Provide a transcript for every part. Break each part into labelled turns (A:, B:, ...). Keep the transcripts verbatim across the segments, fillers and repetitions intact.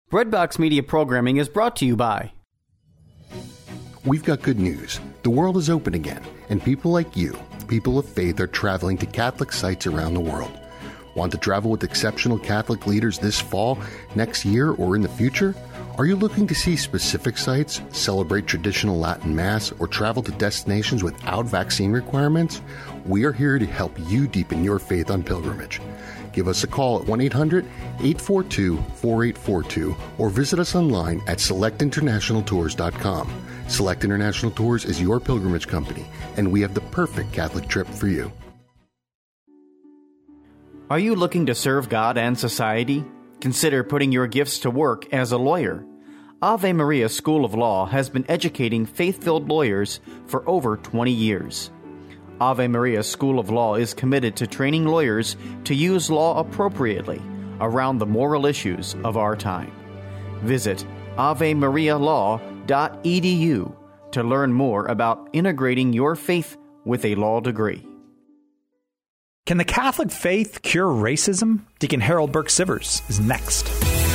A: Breadbox Media programming is brought to you by...
B: We've got good news. The world is open again, and people like you, people of faith, are traveling to Catholic sites around the world. Want to travel with exceptional Catholic leaders this fall, next year, or in the future? Are you looking to see specific sites, celebrate traditional Latin Mass, or travel to destinations without vaccine requirements? We are here to help you deepen your faith on pilgrimage. Give us a call at one eight hundred eight four two four eight four two or visit us online at select international tours dot com. Select International Tours is your pilgrimage company, and we have the perfect Catholic trip for you.
A: Are you looking to serve God and society? Consider putting your gifts to work as a lawyer. Ave Maria School of Law has been educating faith-filled lawyers for over twenty years. Ave Maria School of Law is committed to training lawyers to use law appropriately around the moral issues of our time. Visit ave maria law dot e d u to learn more about integrating your faith with a law degree.
C: Can the Catholic faith cure racism? Deacon Harold Burke-Sivers is next.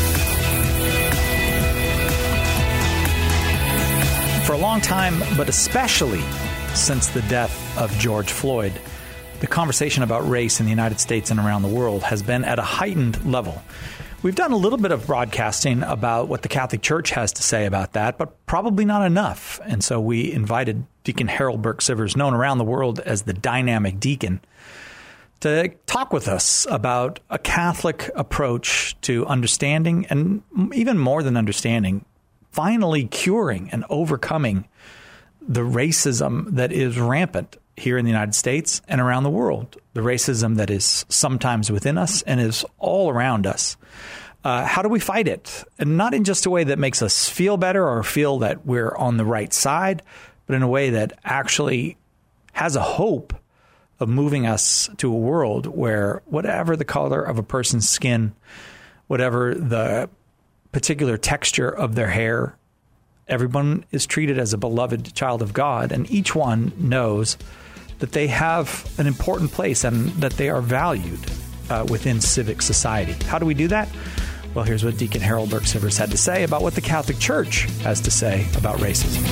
C: For a long time, but especially since the death of George Floyd, the conversation about race in the United States and around the world has been at a heightened level. We've done a little bit of broadcasting about what the Catholic Church has to say about that, but probably not enough. And so we invited Deacon Harold Burke-Sivers, known around the world as the Dynamic Deacon, to talk with us about a Catholic approach to understanding, and even more than understanding, finally curing and overcoming the racism that is rampant here in the United States and around the world, the racism that is sometimes within us and is all around us. Uh, how do we fight it? And not in just a way that makes us feel better or feel that we're on the right side, but in a way that actually has a hope of moving us to a world where whatever the color of a person's skin, whatever the particular texture of their hair, everyone is treated as a beloved child of God, and each one knows that they have an important place and that they are valued uh, within civic society. How do we do that? Well, here's what Deacon Harold Burke-Sivers had to say about what the Catholic Church has to say about racism.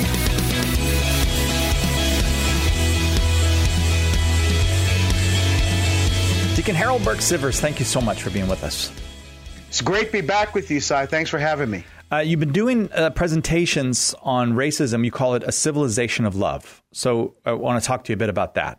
C: Deacon Harold Burke-Sivers, thank you so much for being with us.
D: It's great to be back with you, Si. Thanks for having me.
C: Uh, you've been doing uh, presentations on racism. You call it a civilization of love. So I want to talk to you a bit about that.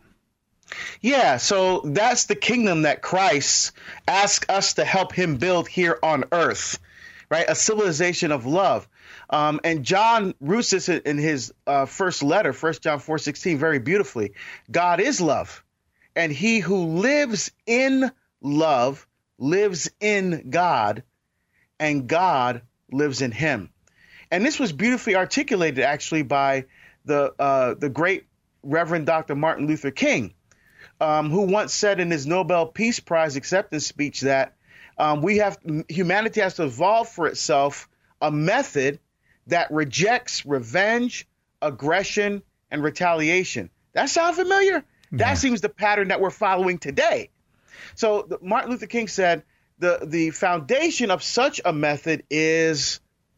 D: Yeah, so that's the kingdom that Christ asked us to help him build here on earth, right? A civilization of love. Um, and John roots this in his uh, first letter, First John four sixteen, very beautifully. God is love, and he who lives in love lives in God, and God lives in him. And this was beautifully articulated, actually, by the uh, the great Reverend Doctor Martin Luther King, um, who once said in his Nobel Peace Prize acceptance speech that um, we have humanity has to evolve for itself a method that rejects revenge, aggression, and retaliation. That sound familiar? Yeah. That seems the pattern that we're following today. So the, Martin Luther King said the the foundation of such a method is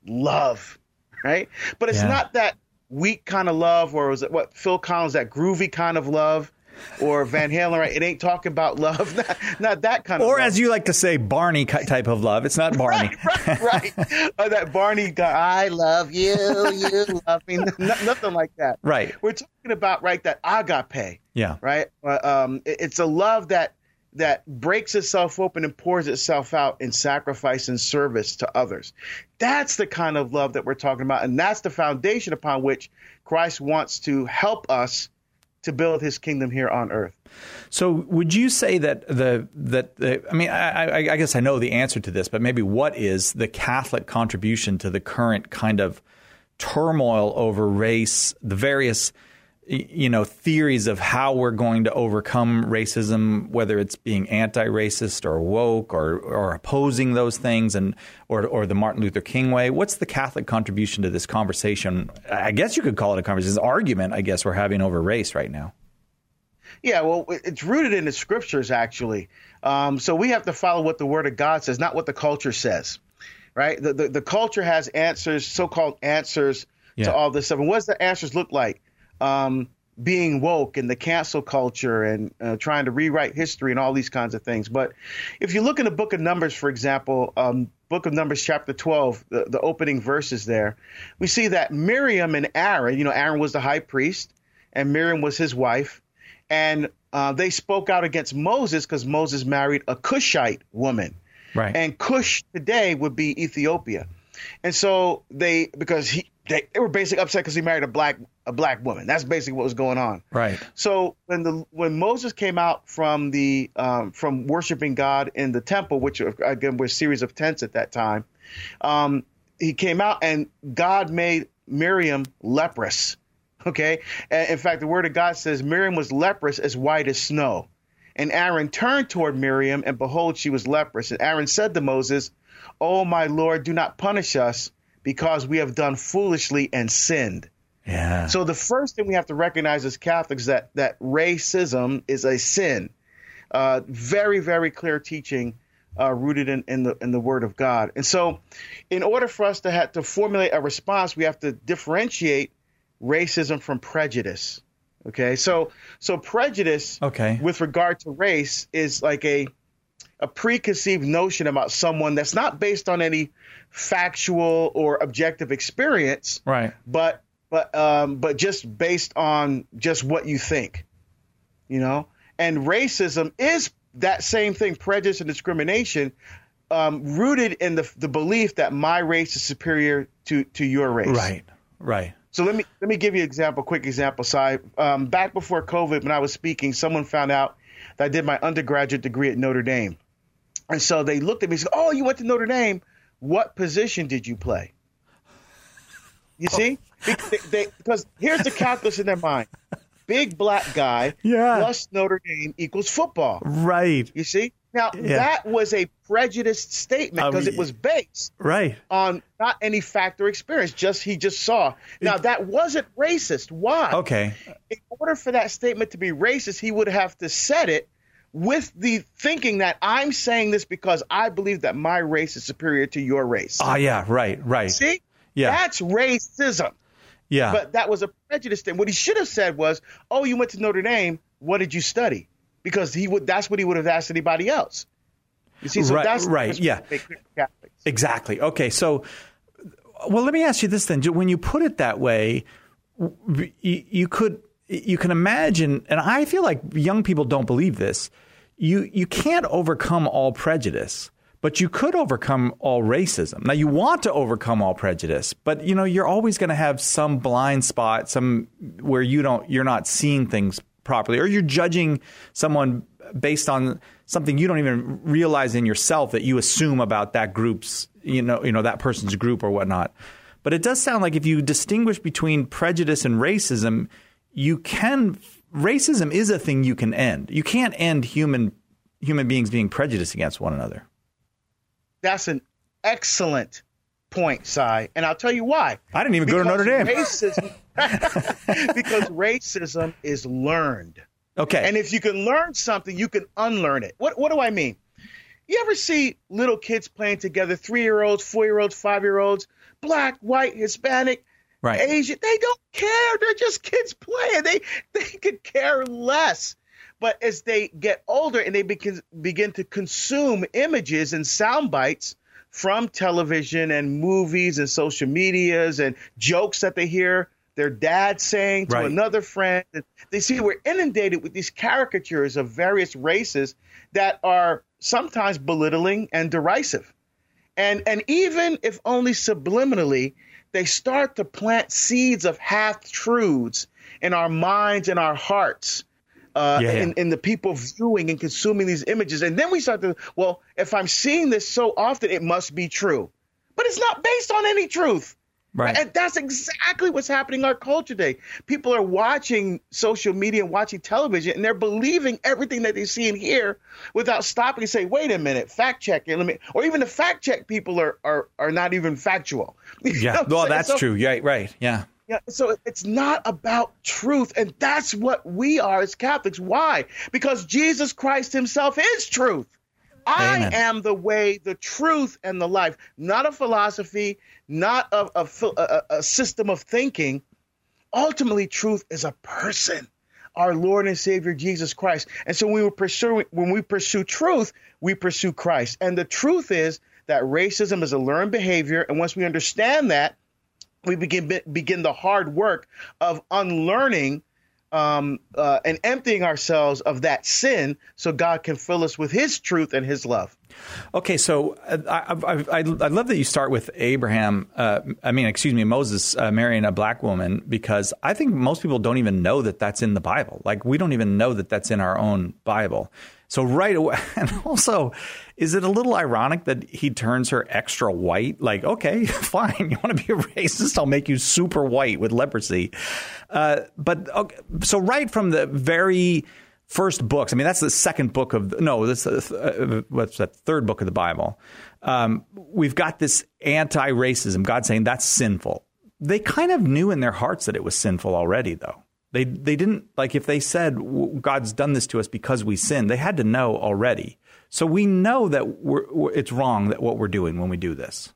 D: love, right? But it's yeah. not that weak kind of love, or was it what Phil Collins, that groovy kind of love, or Van Halen, right? It ain't talking about love, not, not that kind of
C: or
D: love. Or
C: as you like to say, Barney type of love. It's not Barney.
D: right, right, right. uh, that Barney guy, I love you, you love me, nothing like that.
C: Right.
D: We're talking about, right, that agape.
C: Yeah.
D: Right. Uh, um, it, it's a love that that breaks itself open and pours itself out in sacrifice and service to others. That's the kind of love that we're talking about. And that's the foundation upon which Christ wants to help us to build his kingdom here on earth.
C: So would you say that the, that the, I mean, I, I, I guess I know the answer to this, but maybe what is the Catholic contribution to the current kind of turmoil over race, the various you know, theories of how we're going to overcome racism, whether it's being anti-racist or woke or, or opposing those things, and or, or the Martin Luther King way? What's the Catholic contribution to this conversation? I guess you could call it a conversation, argument, I guess, we're having over race right now.
D: Yeah, well, it's rooted in the scriptures, actually. Um, so we have to follow what the Word of God says, not what the culture says. right? The, the, the culture has answers, so-called answers yeah. to all this stuff. And what does the answers look like? Um, being woke and the cancel culture and uh, trying to rewrite history and all these kinds of things. But if you look in the book of Numbers, for example, um, book of Numbers, chapter twelve, the, the opening verses there, we see that Miriam and Aaron, you know, Aaron was the high priest and Miriam was his wife. And uh, they spoke out against Moses because Moses married a Cushite woman.
C: Right.
D: And Cush today would be Ethiopia. And so they, because he, they, they were basically upset because he married a black a black woman. That's basically what was going on.
C: Right.
D: So when the when Moses came out from the um, from worshiping God in the temple, which again was a series of tents at that time, um, he came out and God made Miriam leprous. Okay. And in fact, the word of God says Miriam was leprous as white as snow. And Aaron turned toward Miriam, and behold, she was leprous. And Aaron said to Moses, "Oh, my Lord, do not punish us, because we have done foolishly and sinned."
C: Yeah.
D: So the first thing we have to recognize as Catholics that that racism is a sin. Uh, very, very clear teaching uh, rooted in, in the in the Word of God. And so, in order for us to have to formulate a response, we have to differentiate racism from prejudice. Okay, so so prejudice
C: okay.
D: with regard to race is like a a preconceived notion about someone that's not based on any factual or objective experience,
C: right?
D: But but um, but just based on just what you think, you know. And racism is that same thing, prejudice and discrimination, um, rooted in the the belief that my race is superior to to your race.
C: Right, right.
D: So let me let me give you an example, quick example. So I, um, back before COVID, when I was speaking, someone found out that I did my undergraduate degree at Notre Dame. And so they looked at me and said, "Oh, you went to Notre Dame. What position did you play?" You see? They, they, because here's the calculus in their mind. Big black guy
C: yeah.
D: plus Notre Dame equals football.
C: Right.
D: You see? Now,
C: yeah.
D: that was a prejudiced statement because um, it was based
C: right.
D: on not any fact or experience, just he just saw. Now, that wasn't racist. Why?
C: Okay.
D: In order for that statement to be racist, he would have to said it with the thinking that I'm saying this because I believe that my race is superior to your race.
C: Ah, yeah, right, right.
D: See?
C: Yeah.
D: That's racism.
C: Yeah.
D: But that was a prejudice thing. What he should have said was, "Oh, you went to Notre Dame. What did you study?" Because he would. That's what he would have asked anybody else. You see, so
C: right,
D: that's
C: right. Yeah. Exactly. Okay. So, well, let me ask you this then. When you put it that way, you, you could you can imagine, and I feel like young people don't believe this. You you can't overcome all prejudice, but you could overcome all racism. Now, you want to overcome all prejudice, but you know you're always going to have some blind spot, some where you don't you're not seeing things properly, or you're judging someone based on something you don't even realize in yourself that you assume about that group's, you know, you know, that person's group or whatnot. But it does sound like if you distinguish between prejudice and racism, you can, racism is a thing you can end. You can't end human, human beings being prejudiced against one another.
D: That's an excellent point, Cy. And I'll tell you why.
C: I didn't even
D: because
C: go to Notre Dame.
D: Racism, because racism is learned.
C: Okay.
D: And if you can learn something, you can unlearn it. What What do I mean? You ever see little kids playing together, three-year-olds, four-year-olds, five-year-olds, black, white, Hispanic,
C: right.
D: Asian? They don't care. They're just kids playing. They they could care less. But as they get older and they begin, begin to consume images and sound bites from television and movies and social medias and jokes that they hear their dad saying to
C: right.
D: another friend. They see we're inundated with these caricatures of various races that are sometimes belittling and derisive. And and even if only subliminally, they start to plant seeds of half-truths in our minds and our hearts, uh,
C: yeah, yeah.
D: In, in the people viewing and consuming these images. And then we start to, well, if I'm seeing this so often, it must be true. But it's not based on any truth.
C: Right.
D: And that's exactly what's happening in our culture today. People are watching social media and watching television, and they're believing everything that they see and hear without stopping and say, wait a minute, fact check it. Let me, or even the fact check people are are, are not even factual.
C: Yeah, well, that's so, true. Yeah, right. Yeah.
D: Yeah. So it's not about truth. And that's what we are as Catholics. Why? Because Jesus Christ himself is truth. I
C: Amen.
D: am the way, the truth, and the life. Not a philosophy, not a, a, a, a system of thinking. Ultimately, truth is a person, our Lord and Savior, Jesus Christ. And so when we pursue, when we pursue truth, we pursue Christ. And the truth is that racism is a learned behavior. And once we understand that, we begin begin the hard work of unlearning um, uh, and emptying ourselves of that sin so God can fill us with his truth and his love.
C: Okay, so I, I, I, I love that you start with Abraham, uh, I mean, excuse me, Moses uh, marrying a black woman, because I think most people don't even know that that's in the Bible. Like, we don't even know that that's in our own Bible. So right away, and also, is it a little ironic that he turns her extra white? Like, okay, fine, you want to be a racist? I'll make you super white with leprosy. Uh, but okay, so right from the very first books, I mean, that's the second book of, no, that's the, uh, what's that, third book of the Bible. Um, we've got this anti-racism, God saying that's sinful. They kind of knew in their hearts that it was sinful already, though. They they didn't, like, if they said God's done this to us because we sinned, they had to know already. So we know that we're, we're, it's wrong that what we're doing when we do this.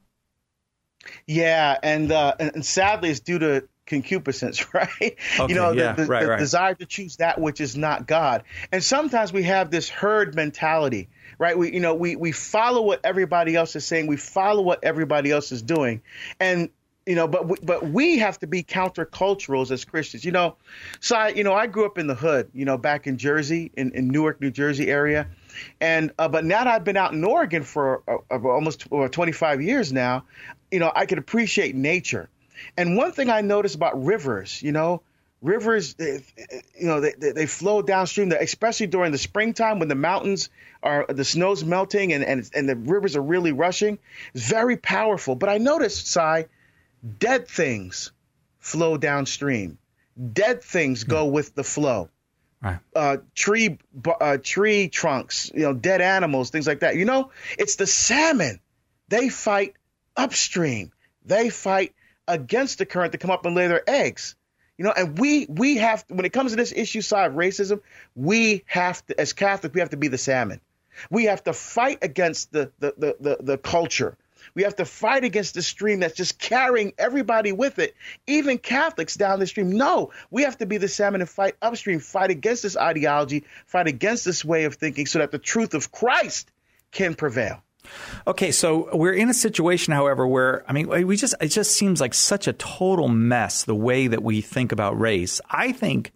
D: Yeah, and uh, and, and sadly, it's due to concupiscence, right?
C: Okay,
D: you know,
C: yeah,
D: the, the,
C: right,
D: the
C: right.
D: desire to choose that which is not God. And sometimes we have this herd mentality, right? We, you know, we we follow what everybody else is saying. We follow what everybody else is doing, and you know, but we, but we have to be counterculturals as Christians. You know, so I, you know, I grew up in the hood, you know, back in Jersey, in, in Newark, New Jersey area, and uh, but now that I've been out in Oregon for uh, almost uh, twenty-five years now, you know, I can appreciate nature. And one thing I noticed about rivers, you know, rivers, they, you know, they, they flow downstream, especially during the springtime when the mountains are, the snow's melting and, and, and the rivers are really rushing. It's very powerful. But I noticed, Si, dead things flow downstream. Dead things go with the flow.
C: Right.
D: Uh, tree, uh, tree trunks, you know, dead animals, things like that. You know, it's the salmon. They fight upstream. They fight against the current to come up and lay their eggs. You know, and we we have to, when it comes to this issue side of racism, we have to, as Catholics, we have to be the salmon. We have to fight against the the the the, the culture. We have to fight against the stream that's just carrying everybody with it, even Catholics down the stream. No, we have to be the salmon and fight upstream, fight against this ideology, fight against this way of thinking so that the truth of Christ can prevail.
C: Okay, so we're in a situation, however, where, I mean, we just it just seems like such a total mess, the way that we think about race. I think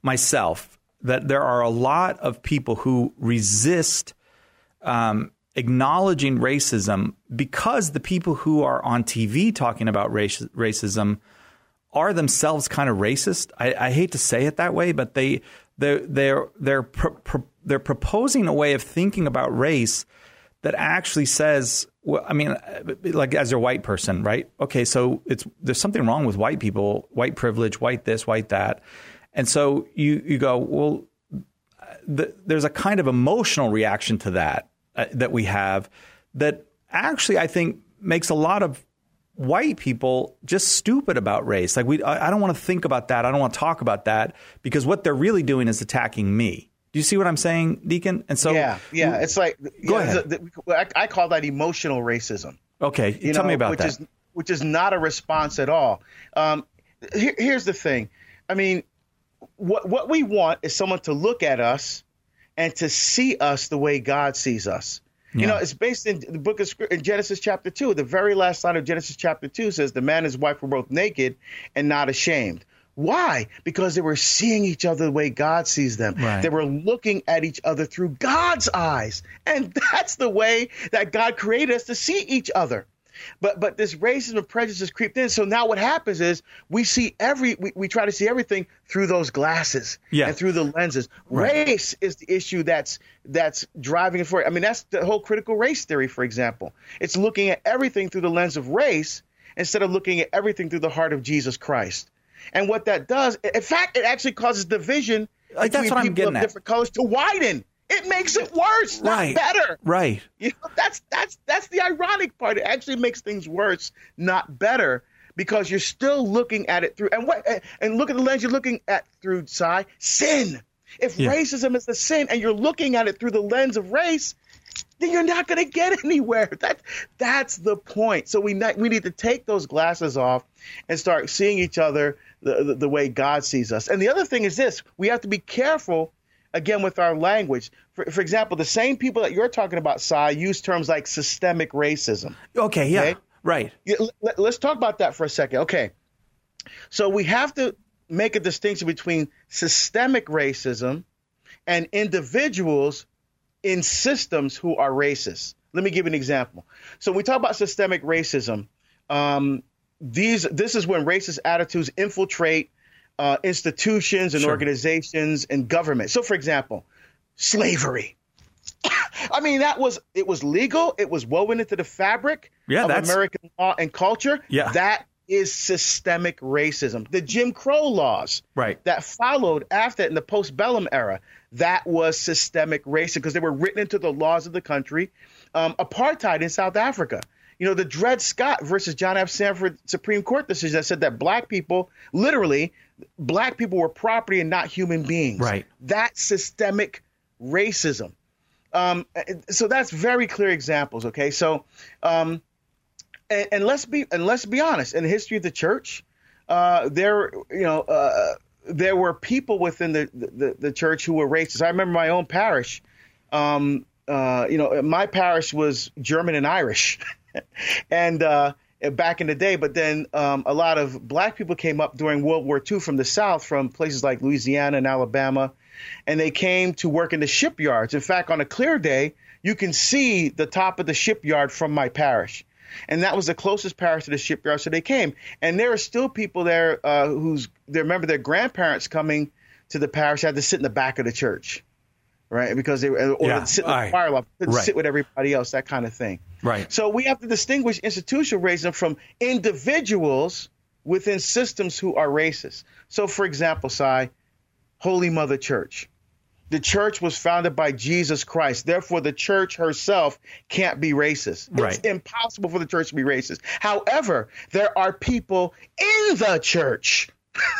C: myself that there are a lot of people who resist um, acknowledging racism because the people who are on T V talking about race, racism are themselves kind of racist. I, I hate to say it that way, but they they're they're they're pro, pro, they're proposing a way of thinking about race that actually says, well, I mean, like as a white person, right? Okay, so it's there's something wrong with white people, white privilege, white this, white that. And so you, you go, well, the, there's a kind of emotional reaction to that uh, that we have that actually I think makes a lot of white people just stupid about race. Like we, I, I don't want to think about that. I don't want to talk about that because what they're really doing is attacking me. Do you see what I'm saying, Deacon? And so,
D: yeah, yeah, it's like,
C: go
D: yeah,
C: ahead.
D: The, the, I, I call that emotional racism.
C: Okay,
D: you
C: tell
D: know,
C: me about
D: which
C: that.
D: Is, which is not a response at all. Um, here, here's the thing. I mean, what what we want is someone to look at us and to see us the way God sees us. Yeah. You know, it's based in the book of in Genesis chapter two. The very last line of Genesis chapter two says, "The man and his wife were both naked and not ashamed." Why? Because they were seeing each other the way God sees them.
C: Right.
D: They were looking at each other through God's eyes. And that's the way that God created us, to see each other. But but this racism and prejudice creeped in. So now what happens is we see every we, we try to see everything through those glasses
C: yeah.
D: and through the lenses.
C: Right.
D: Race is the issue that's that's driving it forward. I mean, that's the whole critical race theory, for example. It's looking at everything through the lens of race instead of looking at everything through the heart of Jesus Christ. And what that does, in fact, it actually causes division
C: like, that's
D: between
C: what I'm
D: people
C: getting
D: of
C: at.
D: different colors to widen. It makes it worse, not
C: right.
D: better.
C: Right.
D: You know, that's that's that's the ironic part. It actually makes things worse, not better, because you're still looking at it through and what and look at the lens you're looking at through, Si, sin. If
C: yeah.
D: racism is the sin and you're looking at it through the lens of race, then you're not going to get anywhere. That, that's the point. So we not, we need to take those glasses off and start seeing each other the, the, the way God sees us. And the other thing is this. We have to be careful, again, with our language. For, for example, the same people that you're talking about, Sai, use terms like systemic racism.
C: Okay, yeah, okay? right.
D: Yeah, let, let's talk about that for a second. Okay. So we have to make a distinction between systemic racism and individuals in systems who are racist. Let me give you an example. So when we talk about systemic racism, um, these this is when racist attitudes infiltrate uh, institutions and sure. organizations and government. So, for example, slavery. I mean, that was it was legal. It was woven into the fabric
C: yeah,
D: of
C: that's...
D: American law and culture.
C: Yeah.
D: That is systemic racism. The Jim Crow laws
C: right.
D: that followed after in the postbellum era, that was systemic racism because they were written into the laws of the country. Um, apartheid in South Africa. You know, the Dred Scott versus John F. Sanford Supreme Court decision that said that black people, literally, black people were property and not human beings.
C: Right.
D: That's systemic racism. Um, so that's very clear examples. OK, so um, and, and let's be and let's be honest. In the history of the church, uh, there, you know, uh, there were people within the, the, the church who were racist. I remember my own parish. Um, uh, you know, my parish was German and Irish and uh, back in the day. But then um, a lot of black people came up during World War Two from the South, from places like Louisiana and Alabama. And they came to work in the shipyards. In fact, on a clear day, you can see the top of the shipyard from my parish. And that was the closest parish to the shipyard. So they came. And there are still people there uh, who's they remember their grandparents coming to the parish had to sit in the back of the church. Right. Because they were or
C: yeah.
D: sit in the
C: right.
D: fire loft,
C: right.
D: sit with everybody else, that kind of thing.
C: Right.
D: So we have to distinguish institutional racism from individuals within systems who are racist. So, for example, Sai, Holy Mother Church. The church was founded by Jesus Christ. Therefore, the church herself can't be racist.
C: Right.
D: It's impossible for the church to be racist. However, there are people in the church,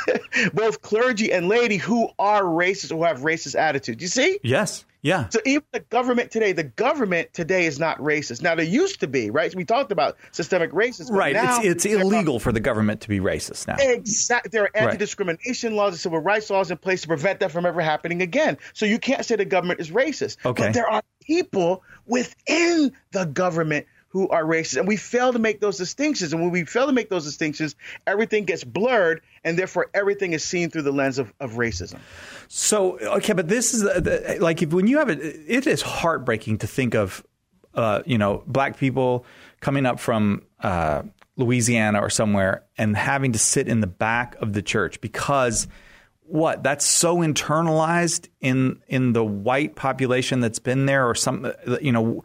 D: both clergy and laity, who are racist or who have racist attitudes. You see?
C: Yes. Yeah.
D: So even the government today, the government today is not racist. Now, there used to be, right? So we talked about systemic racism.
C: Right.
D: Now,
C: it's it's illegal for the government to be racist now.
D: Exactly. There are anti-discrimination right. laws and civil rights laws in place to prevent that from ever happening again. So you can't say the government is racist.
C: Okay.
D: But there are people within the government who are racist. And we fail to make those distinctions. And when we fail to make those distinctions, everything gets blurred. And therefore, everything is seen through the lens of, of racism. So,
C: okay, but this is the, like if when you have it, it is heartbreaking to think of, uh, you know, black people coming up from uh, Louisiana or somewhere and having to sit in the back of the church because what that's so internalized in in the white population that's been there or some, you know.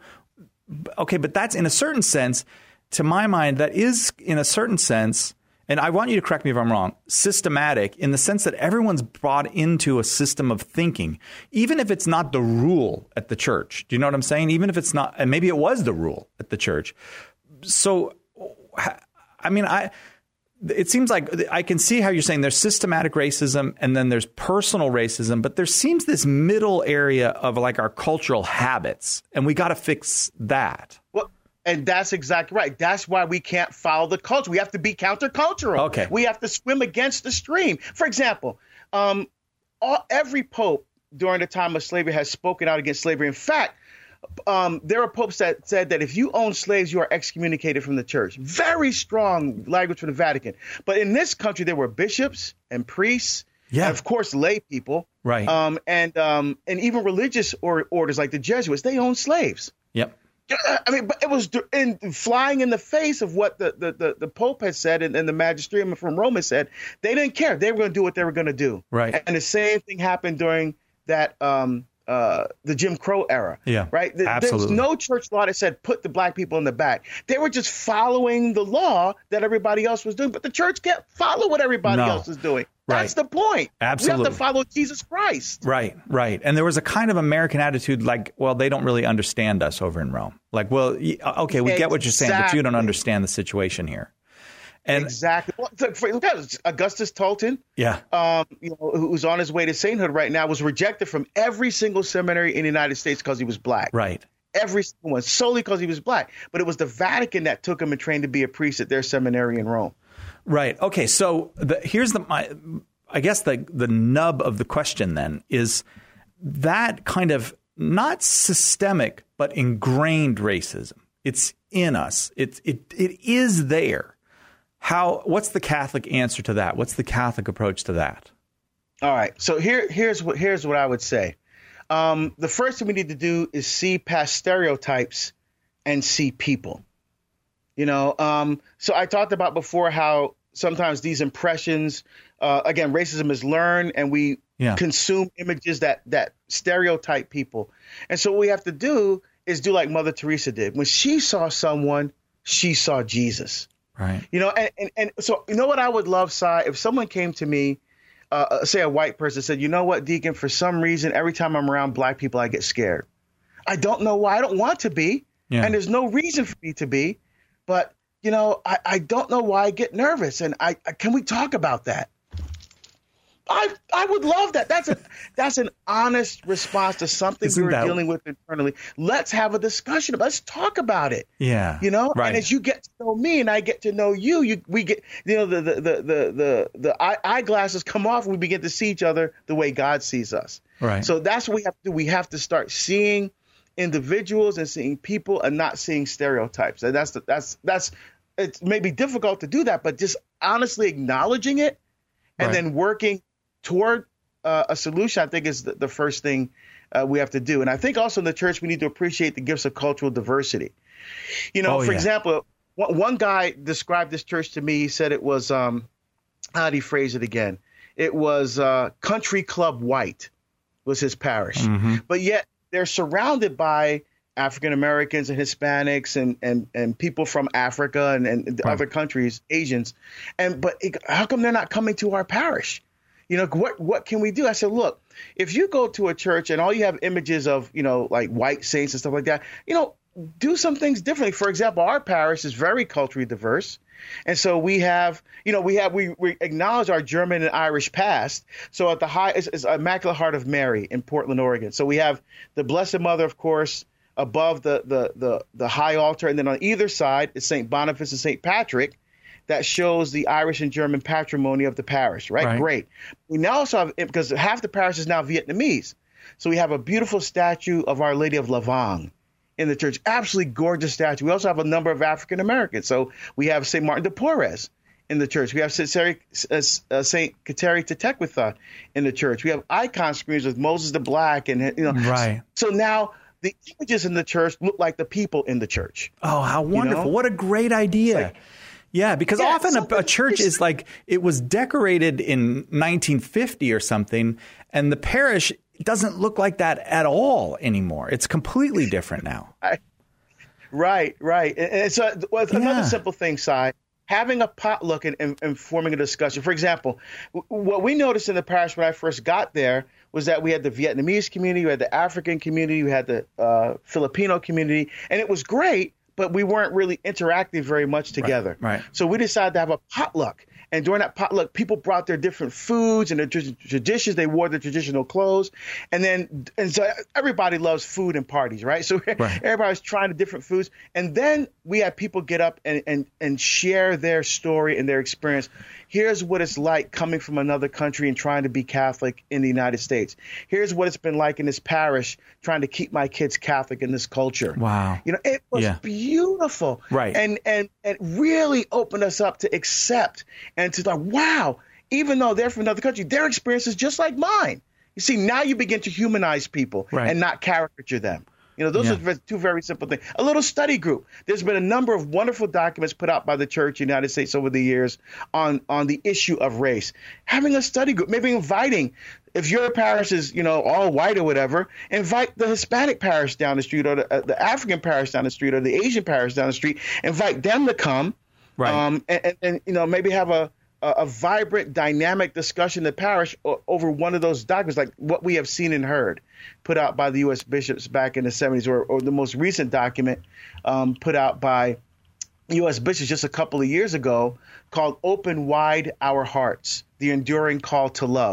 C: OK, but that's in a certain sense, to my mind, that is in a certain sense. And I want you to correct me if I'm wrong, systematic in the sense that everyone's brought into a system of thinking, even if it's not the rule at the church. Do you know what I'm saying? Even if it's not, and maybe it was the rule at the church. So, I mean, I it seems like I can see how you're saying there's systematic racism and then there's personal racism, but there seems this middle area of like our cultural habits, and we got to fix that. Well, and that's exactly right. That's why we can't follow the culture. We have to be countercultural. Okay. We have to swim against the stream. For example, um, all, every pope during the time of slavery has spoken out against slavery. In fact, um, there are popes that said that if you own slaves, you are excommunicated from the church. Very strong language from the Vatican. But in this country, there were bishops and priests. Yeah. And of course, lay people. Right. Um, and um, and even religious or, orders like the Jesuits, they own slaves. Yep. I mean, but it was in, flying in the face of what the, the, the, the Pope had said and, and the magisterium from Rome had said. They didn't care. They were going to do what they were going to do. Right. And the same thing happened during that um, uh, the Jim Crow era. Yeah, right. The, absolutely. There was no church law that said put the black people in the back. They were just following the law that everybody else was doing. But the church can't follow what everybody no. else is doing. Right. That's the point. Absolutely. We have to follow Jesus Christ. Right, right. And there was a kind of American attitude like, well, they don't really understand us over in Rome. Like, well, okay, we exactly. get what you're saying, but you don't understand the situation here. And exactly. Well, look at Augustus Tolton, yeah, um, you know, who's on his way to sainthood right now, was rejected from every single seminary in the United States because he was black. Right.
D: Every single one, solely because he was black. But it was the Vatican that took him and trained to be a priest at their seminary in Rome.
C: Right. Okay. So the, here's the, my, I guess the the nub of the question then is that kind of not systemic, but ingrained racism. It's in us. It's it it is there. How? What's the Catholic answer to that? What's the Catholic approach to that? All
D: right. So here here's what here's what I would say. Um, the first thing we need to do is see past stereotypes and see people. You know, um, so I talked about before how sometimes these impressions, uh, again, racism is learned and we yeah. consume images that that stereotype people. And so what we have to do is do like Mother Teresa did. When she saw someone, she saw Jesus.
C: Right.
D: You know, and, and, and so, you know what I would love, Si, if someone came to me, uh, say a white person said, you know what, Deacon, for some reason, every time I'm around black people, I get scared. I don't know why. I don't want to be. Yeah. And there's no reason for me to be. But, you know, I, I don't know why I get nervous. And I, I can we talk about that? I I would love that. That's a that's an honest response to something Isn't we were that... dealing with internally. Let's have a discussion. Let's talk about it.
C: Yeah.
D: You know,
C: right.
D: And as you get to know me and I get to know you, you we get you know the the the the the, the eye, eyeglasses come off and we begin to see each other the way God sees us.
C: Right.
D: So that's what we have to do. We have to start seeing individuals and seeing people and not seeing stereotypes. And that's the, that's that's it may be difficult to do that, but just honestly acknowledging it and right. then working toward uh, a solution, I think, is the, the first thing uh, we have to do. And I think also in the church, we need to appreciate the gifts of cultural diversity. You know, oh, for yeah. example, one, one guy described this church to me. He said it was, um, how did he phrase it again? It was uh, country club white was his parish. Mm-hmm. But yet they're surrounded by African Americans and Hispanics and, and, and people from Africa and, and right. other countries, Asians. And but it, how come they're not coming to our parish? You know, what what can we do? I said, look, if you go to a church and all you have images of, you know, like white saints and stuff like that, you know, do some things differently. For example, our parish is very culturally diverse. And so we have, you know, we have we, we acknowledge our German and Irish past. So at the high is, is Immaculate Heart of Mary in Portland, Oregon. So we have the Blessed Mother, of course, above the the the, the high altar. And then on either side is Saint Boniface and Saint Patrick. That shows the Irish and German patrimony of the parish, right? right? Great. We now also have, because half the parish is now Vietnamese. So we have a beautiful statue of Our Lady of Lavang in the church. Absolutely gorgeous statue. We also have a number of African Americans. So we have Saint Martin de Porres in the church. We have Saint Kateri Tekakwitha in the church. We have icon screens with Moses the Black. and you know.
C: Right.
D: So now the images in the church look like the people in the church.
C: Oh, how wonderful. You know? What a great idea. Like, Yeah, because yeah, often a, a church is like it was decorated in nineteen fifty or something, and the parish doesn't look like that at all anymore. It's completely different now.
D: Right, right. And so well, yeah. another simple thing, Si, having a potluck and, and, and forming a discussion. For example, w- what we noticed in the parish when I first got there was that we had the Vietnamese community, we had the African community, we had the uh, Filipino community, and it was great. But we weren't really interacting very much together.
C: Right, right.
D: So we decided to have a potluck. And during that potluck, people brought their different foods and their traditions. They wore their traditional clothes. And then and so everybody loves food and parties, right? So right. everybody's trying the different foods. And then we had people get up and, and, and share their story and their experience. Here's what it's like coming from another country and trying to be Catholic in the United States. Here's what it's been like in this parish trying to keep my kids Catholic in this culture.
C: Wow.
D: You know, it was yeah. beautiful.
C: Right.
D: And, and, and really opened us up to accept and to like, wow, even though they're from another country, their experience is just like mine. You see, now you begin to humanize people
C: right.
D: and not caricature them. You know, those yeah. are two very simple things. A little study group. There's been a number of wonderful documents put out by the Church in the United States over the years on, on the issue of race. Having a study group, maybe inviting, if your parish is, you know, all white or whatever, invite the Hispanic parish down the street or the, uh, the African parish down the street or the Asian parish down the street. Invite them to come.
C: Right.
D: Um, and, and, and, you know, maybe have a, a vibrant, dynamic discussion in the parish over one of those documents, like what we have seen and heard, put out by the U S bishops back in the seventies, or, or the most recent document um, put out by U S bishops just a couple of years ago called Open Wide Our Hearts, the Enduring Call to Love.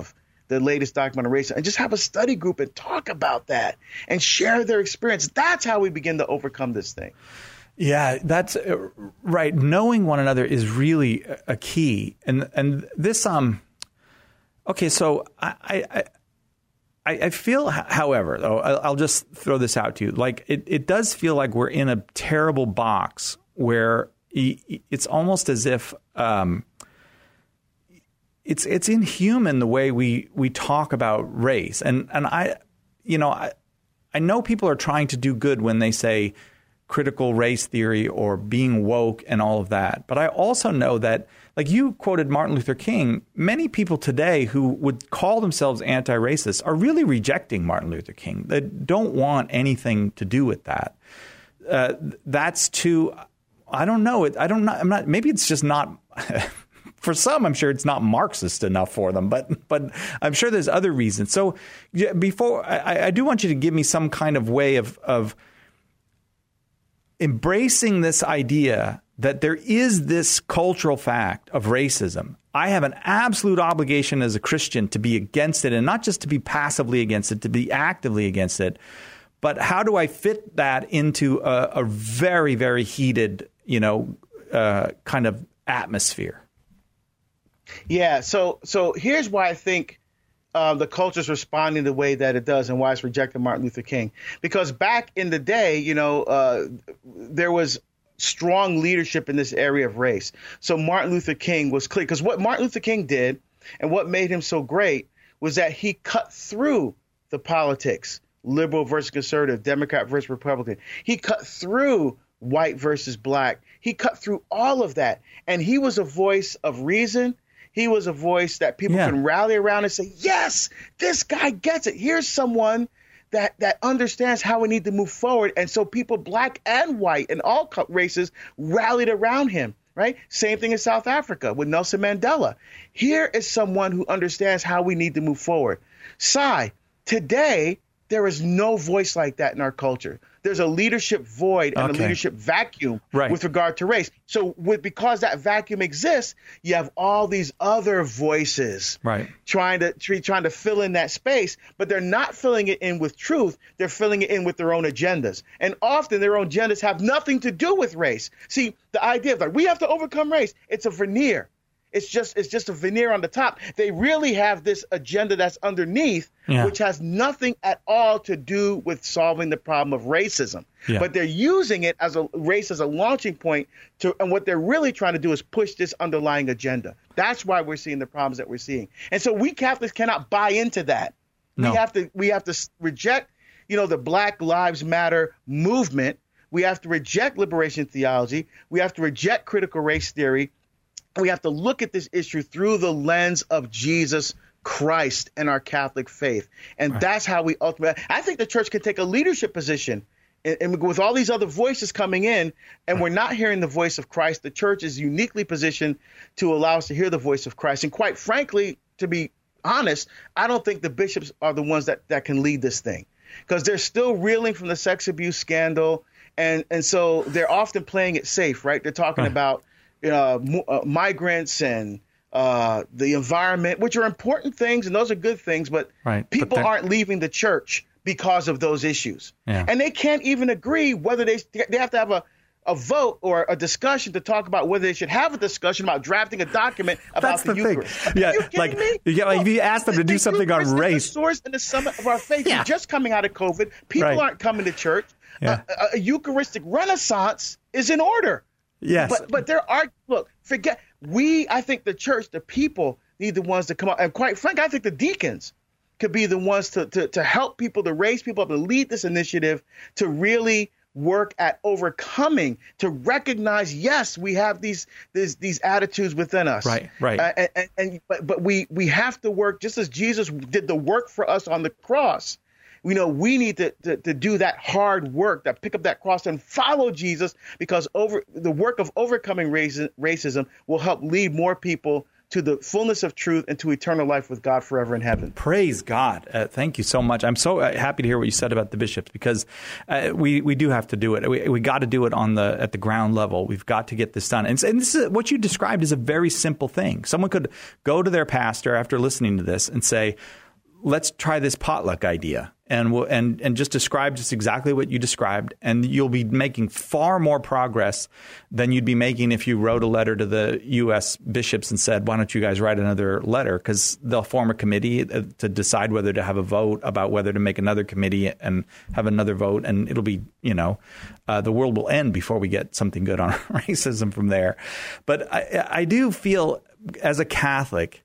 D: the latest document on racism, and just have a study group and talk about that and share their experience. That's how we begin to overcome this thing.
C: Yeah, that's uh, right. Knowing one another is really a, a key. And and this um okay, so I I I, I feel, however, though, I'll just throw this out to you. Like it, it does feel like we're in a terrible box where it's almost as if um, it's it's inhuman the way we we talk about race. And and I, you know, I I know people are trying to do good when they say critical race theory or being woke and all of that. But I also know that, like you quoted Martin Luther King, many people today who would call themselves anti-racist are really rejecting Martin Luther King. They don't want anything to do with that. Uh, that's too, I don't know. I don't know. I'm not, maybe it's just not, for some, I'm sure it's not Marxist enough for them, but but I'm sure there's other reasons. So before, I, I do want you to give me some kind of way of of embracing this idea that there is this cultural fact of racism. I have an absolute obligation as a Christian to be against it, and not just to be passively against it, to be actively against it. But how do I fit that into a, a very, very heated, you know, uh, kind of atmosphere?
D: Yeah. So so here's why I think Uh, the culture's responding the way that it does, and why it's rejecting Martin Luther King. Because back in the day, you know, uh, there was strong leadership in this area of race. So Martin Luther King was clear, because what Martin Luther King did and what made him so great was that he cut through the politics, liberal versus conservative, Democrat versus Republican. He cut through white versus black. He cut through all of that. And he was a voice of reason. He was a voice that people yeah. can rally around and say, yes, this guy gets it. Here's someone that that understands how we need to move forward. And so people, black and white and all races, rallied around him. Right. Same thing in South Africa with Nelson Mandela. Here is someone who understands how we need to move forward. Sai, today, there is no voice like that in our culture. There's a leadership void and
C: okay.
D: a leadership vacuum
C: right.
D: with regard to race. So with, because that vacuum exists, you have all these other voices
C: right.
D: trying to trying to fill in that space, but they're not filling it in with truth. They're filling it in with their own agendas. And often their own agendas have nothing to do with race. See, the idea of like, we have to overcome race, it's a veneer. It's just it's just a veneer on the top. They really have this agenda that's underneath, yeah. which has nothing at all to do with solving the problem of racism. Yeah. But they're using it as a race as a launching point to, and what they're really trying to do is push this underlying agenda. That's why we're seeing the problems that we're seeing. And so we Catholics cannot buy into that. No. We have to we have to reject, you know, the Black Lives Matter movement. We have to reject liberation theology. We have to reject critical race theory. We have to look at this issue through the lens of Jesus Christ and our Catholic faith. And right. that's how we ultimately, I think the church can take a leadership position. And, and with all these other voices coming in, and we're not hearing the voice of Christ, the church is uniquely positioned to allow us to hear the voice of Christ. And quite frankly, to be honest, I don't think the bishops are the ones that, that can lead this thing, because they're still reeling from the sex abuse scandal. And, and so they're often playing it safe, right? They're talking right. about Uh, uh, migrants and uh, the environment, which are important things, and those are good things, but
C: right.
D: people
C: but
D: aren't leaving the church because of those issues.
C: Yeah.
D: And they can't even agree whether they they have to have a, a vote or a discussion to talk about whether they should have a discussion about drafting a document about
C: That's
D: the,
C: the
D: Eucharist.
C: Thing. Yeah, like, yeah, like if you ask them to do something on race.
D: The source and the summit of our faith.
C: Yeah.
D: We're just coming out of COVID. People
C: right.
D: aren't coming to church.
C: Yeah.
D: A, a, a Eucharistic renaissance is in order.
C: Yes.
D: But but there are, look, forget, we, I think the church, the people need the ones to come up. And quite frankly, I think the deacons could be the ones to, to, to help people, to raise people up, to lead this initiative, to really work at overcoming, to recognize, yes, we have these these, these attitudes within us.
C: Right, right.
D: Uh, and and, and but, but we, we have to work just as Jesus did the work for us on the cross. You know, we need to, to, to do that hard work, that pick up that cross and follow Jesus, because over the work of overcoming racism, racism will help lead more people to the fullness of truth and to eternal life with God forever in heaven.
C: Praise God. Uh, thank you so much. I'm so uh, happy to hear what you said about the bishops, because uh, we, we do have to do it. We, we got to do it on the at the ground level. We've got to get this done. And, and this is what you described is a very simple thing. Someone could go to their pastor after listening to this and say, let's try this potluck idea. And, we'll, and and just describe just exactly what you described, and you'll be making far more progress than you'd be making if you wrote a letter to the U S bishops and said, why don't you guys write another letter? Because they'll form a committee to decide whether to have a vote about whether to make another committee and have another vote. And it'll be, you know, uh, the world will end before we get something good on racism from there. But I, I do feel, as a Catholic,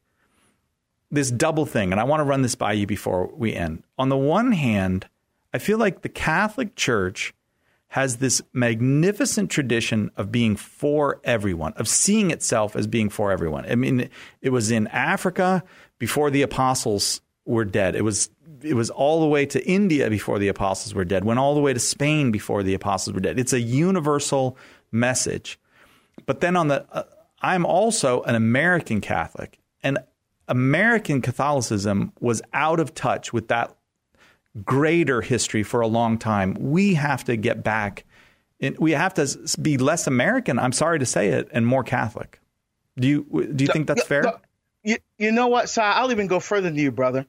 C: this double thing, and I want to run this by you before we end. On the one hand, I feel like the Catholic Church has this magnificent tradition of being for everyone, of seeing itself as being for everyone. I mean, it was in Africa before the apostles were dead. It was it was all the way to India before the apostles were dead, went all the way to Spain before the apostles were dead. It's a universal message. But then on the, uh, I'm also an American Catholic, and American Catholicism was out of touch with that greater history for a long time. We have to get back. In, we have to be less American, I'm sorry to say it, and more Catholic. Do you do you think that's fair?
D: You, you know what, Si? I'll even go further than you, brother.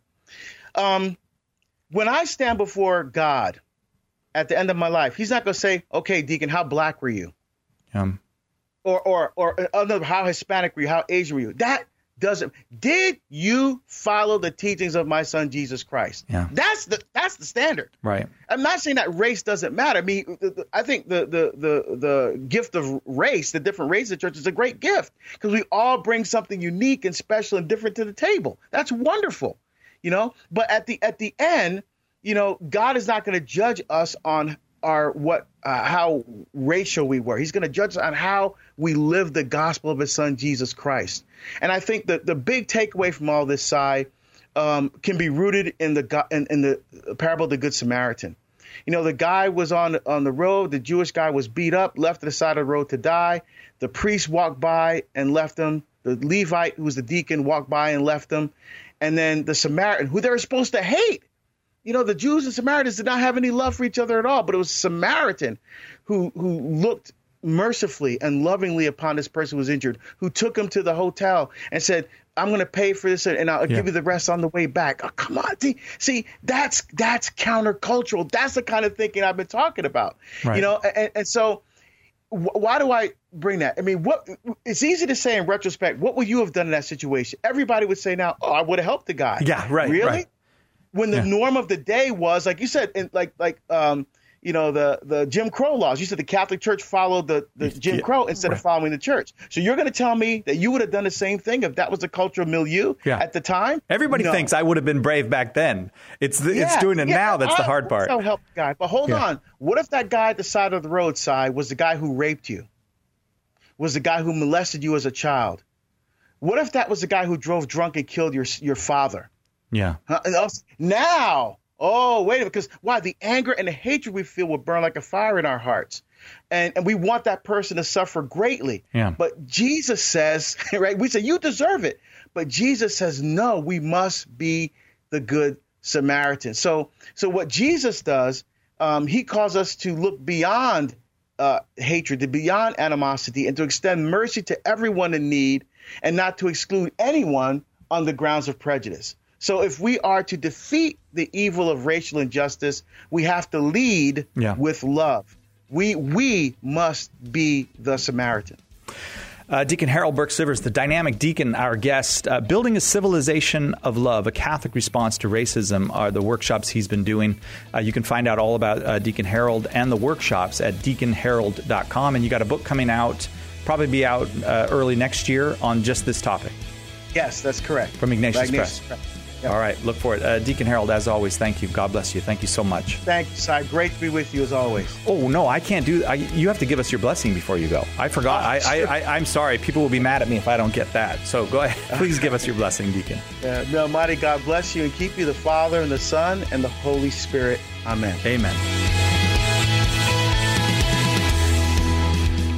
D: Um, when I stand before God at the end of my life, he's not going to say, okay, Deacon, how black were you? Um, or, or, or uh, how Hispanic were you? How Asian were you? That doesn't. Did you follow the teachings of my son Jesus Christ?
C: Yeah.
D: That's the that's the standard.
C: Right.
D: I'm not saying that race doesn't matter. I mean, the, the, I think the, the the the gift of race, the different races of church, is a great gift because we all bring something unique and special and different to the table. That's wonderful, you know. But at the at the end, you know, God is not going to judge us on our what uh, how racial we were. He's going to judge us on how we live the gospel of his son Jesus Christ. And I think that the big takeaway from all this, Si, um, can be rooted in the in, in the parable of the Good Samaritan. You know, the guy was on on the road. The Jewish guy was beat up, left at the side of the road to die. The priest walked by and left him. The Levite, who was the deacon, walked by and left him. And then the Samaritan, who they were supposed to hate. You know, the Jews and Samaritans did not have any love for each other at all. But it was a Samaritan who who looked mercifully and lovingly upon this person who was injured, who took him to the hotel and said, I'm going to pay for this and I'll yeah. give you the rest on the way back. Oh, come on. See, see, that's that's countercultural. That's the kind of thinking I've been talking about. Right. You know, and, and so wh- why do I bring that? I mean, what it's easy to say in retrospect, what would you have done in that situation? Everybody would say now, oh, I would have helped the guy.
C: Yeah, right.
D: Really?
C: Right.
D: When the
C: yeah.
D: norm of the day was, like you said, in, like like um, you know, the, the Jim Crow laws. You said the Catholic Church followed the, the Jim Crow instead right. of following the church. So you're going to tell me that you would have done the same thing if that was the cultural milieu yeah. at the time?
C: Everybody no. thinks I would have been brave back then. It's the, yeah, it's doing it yeah, now that's I, the hard part.
D: I'll help the guy. But hold yeah. on. What if that guy at the side of the roadside was the guy who raped you? Was the guy who molested you as a child? What if that was the guy who drove drunk and killed your your father?
C: Yeah.
D: Uh, now, oh, wait a minute, because why? The anger and the hatred we feel will burn like a fire in our hearts. And and we want that person to suffer greatly.
C: Yeah.
D: But Jesus says, right, we say, you deserve it. But Jesus says, no, we must be the good Samaritan. So so what Jesus does, um, he calls us to look beyond uh, hatred, to beyond animosity, and to extend mercy to everyone in need and not to exclude anyone on the grounds of prejudice. So if we are to defeat the evil of racial injustice, we have to lead yeah. with love. We we must be the Samaritan.
C: Uh, Deacon Harold Burke-Sivers, the dynamic deacon, our guest, uh, Building a Civilization of Love, a Catholic Response to Racism, are the workshops he's been doing. Uh, you can find out all about uh, Deacon Harold and the workshops at deacon harold dot com. And you got a book coming out, probably be out uh, early next year on just this topic.
D: Yes, that's correct.
C: From Ignatius,
D: Ignatius
C: Press.
D: Press.
C: Yep. All right, look for it. Uh, Deacon Harold, as always, thank you. God bless you. Thank you so much.
D: Thank you, Si. Great to be with you as always.
C: Oh, no, I can't do that. You have to give us your blessing before you go. I forgot. Oh, I, sure. I, I, I'm sorry. People will be mad at me if I don't get that. So go ahead. Please give us your blessing, Deacon.
D: Uh, may Almighty God bless you and keep you, the Father and the Son and the Holy Spirit. Amen.
C: Amen.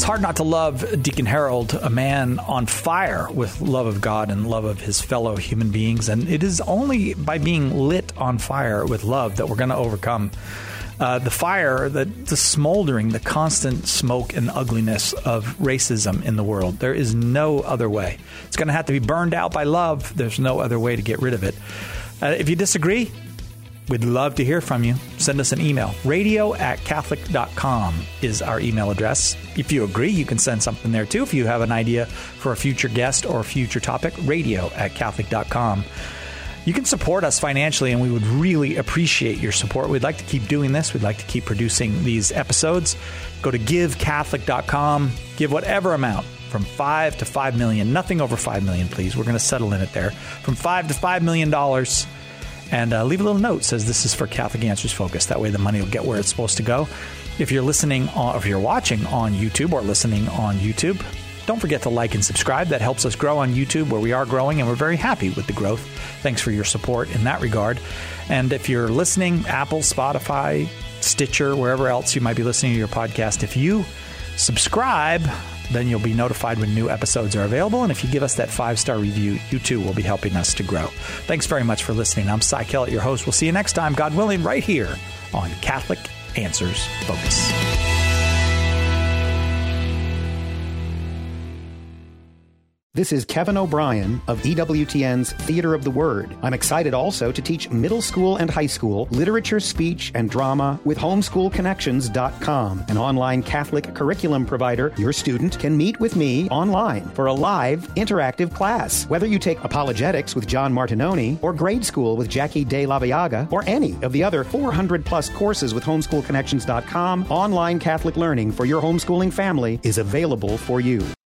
C: hard not to love Deacon Harold, a man on fire with love of God and love of his fellow human beings. And it is only by being lit on fire with love that we're going to overcome uh, the fire, the, the smoldering, the constant smoke and ugliness of racism in the world. There is no other way. It's going to have to be burned out by love. There's no other way to get rid of it. Uh, if you disagree, we'd love to hear from you. Send us an email. radio at catholic dot com is our email address. If you agree, you can send something there too. If you have an idea for a future guest or a future topic, radio at catholic dot com. You can support us financially, and we would really appreciate your support. We'd like to keep doing this. We'd like to keep producing these episodes. Go to give catholic dot com. Give whatever amount, from five to five million. Nothing over five million, please. We're going to settle in it there. From five to five million dollars. And uh, leave a little note that says this is for Catholic Answers Focus. That way the money will get where it's supposed to go. If you're listening, on, if you're watching on YouTube or listening on YouTube, don't forget to like and subscribe. That helps us grow on YouTube, where we are growing, and we're very happy with the growth. Thanks for your support in that regard. And if you're listening, Apple, Spotify, Stitcher, wherever else you might be listening to your podcast, if you subscribe, then you'll be notified when new episodes are available. And if you give us that five-star review, you too will be helping us to grow. Thanks very much for listening. I'm Cy Kellett, your host. We'll see you next time, God willing, right here on Catholic Answers Focus.
E: This is Kevin O'Brien of E W T N's Theater of the Word. I'm excited also to teach middle school and high school literature, speech, and drama with homeschool connections dot com, an online Catholic curriculum provider. Your student can meet with me online for a live, interactive class. Whether you take apologetics with John Martinoni, or grade school with Jackie De La Viaga, or any of the other four hundred plus courses with homeschool connections dot com, online Catholic learning for your homeschooling family is available for you.